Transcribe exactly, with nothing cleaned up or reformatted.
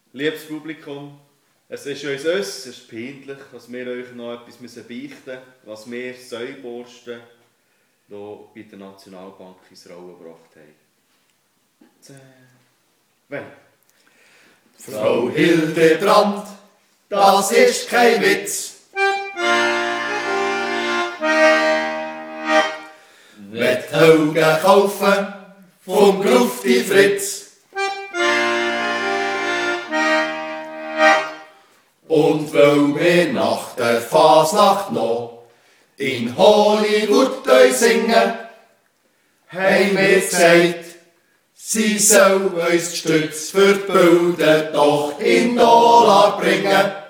Liebes Publikum, es ist uns, es ist peinlich, dass wir euch noch etwas beichten müssen, was wir Säuborsten hier bei der Nationalbank ins Rollen gebracht haben. Zäh. Frau Hildebrand, das ist kein Witz. Mit Augen kaufen vom Grufti Fritz. Und weil wir nach der Fasnacht noch in Hollywood singen, haben wir gesagt, sie soll uns die Stütze für die Bilder doch in Dollar bringen.